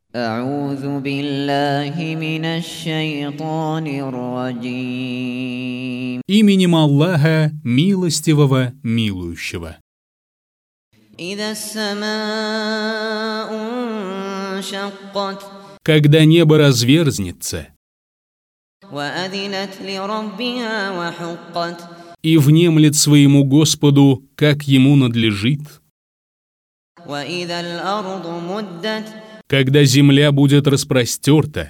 أعوذ بالله من الشيطان الرجيم. Именем Аллаха, милостивого, милующего. إذا السماء انشقت Когда небо разверзнется, وأذنت لربها وحقت и внемлет своему Господу, как ему надлежит, وإذا الأرض مدت когда земля будет распростерта,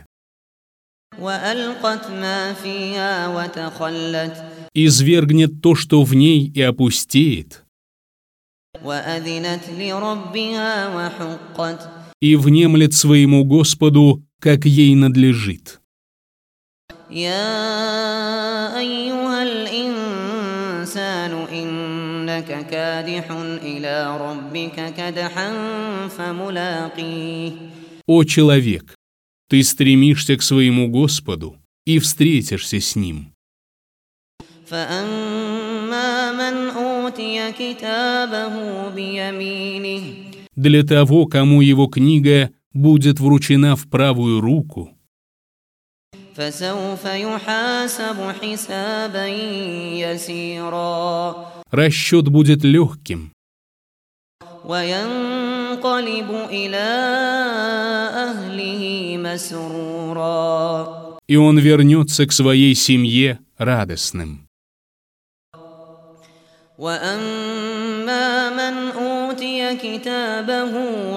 وألقت ما فيها وتخلت извергнет то, что в ней, и опустеет, وأذنت لربها وحقت и внемлет своему Господу, как ей надлежит. يا أيها الإنسان إنك كادح إلى ربك كدحا فملاقيه. О человек, ты стремишься к своему Господу и встретишься с Ним. فأما من أوتي كتابه بيمينه Для того, кому его книга будет вручена в правую руку, فسوف يحاسب حسابا يسيرا расчет будет легким, وينقلب إلى أهله مسرورا. и он вернется к своей семье радостным. وأما من أوتي كتابه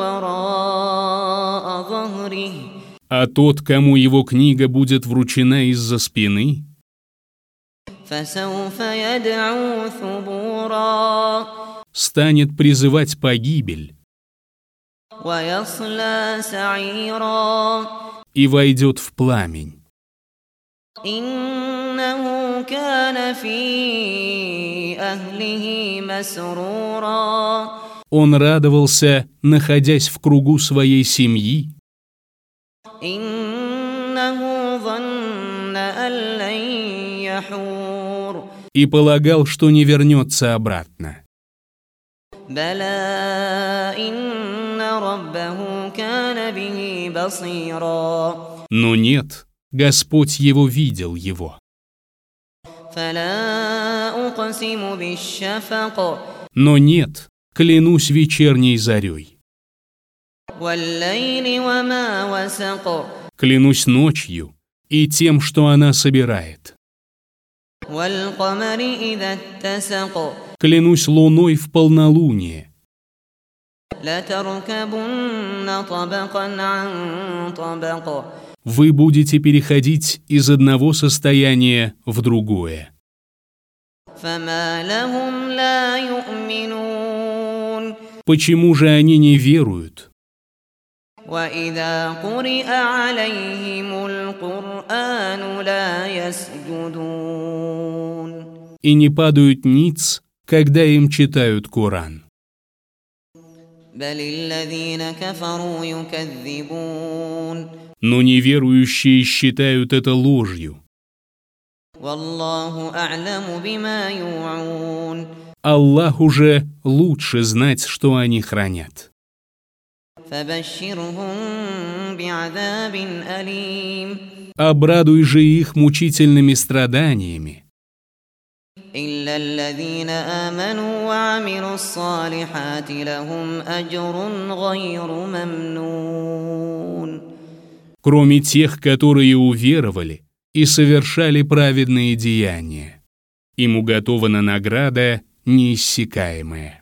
وراء ظهره А тот, кому его книга будет вручена из-за спины, فسوف يدعو ثبورا станет призывать погибель ويصلى سعيرا и войдет в пламень. إنه كان في أهله مسرورا. Он радовался, находясь в кругу своей семьи, إنه ظن أن لن يحور. и полагал, что не вернется обратно. بلى إن ربه كان به بصيرا. Но нет, Господь его видел его. فلا أقسم بالشفق Но нет, клянусь вечерней зарей, والليل وما وسق клянусь ночью и тем, что она собирает, والقمر إذا اتسق клянусь луной в полнолуние, لتركبن طبقا عن طبق. вы будете переходить из одного состояния в другое. فما لهم لا يؤمنون. Почему же они не веруют? وإذا قرئ عليهم القرآن لا يسجدون. И не падают ниц, когда им читают Коран. بل الذين كفروا يكذبون. Но неверующие считают это ложью. والله أعلم بما يوعون. Аллах уже лучше знать, что они хранят. فبشرهم بعذاب أليم. Обрадуй же их мучительными страданиями, إلا الذين آمنوا وعملوا الصالحات لهم أجر غير ممنون. кроме тех, которые уверовали и совершали праведные деяния. Им уготована награда неиссякаемая.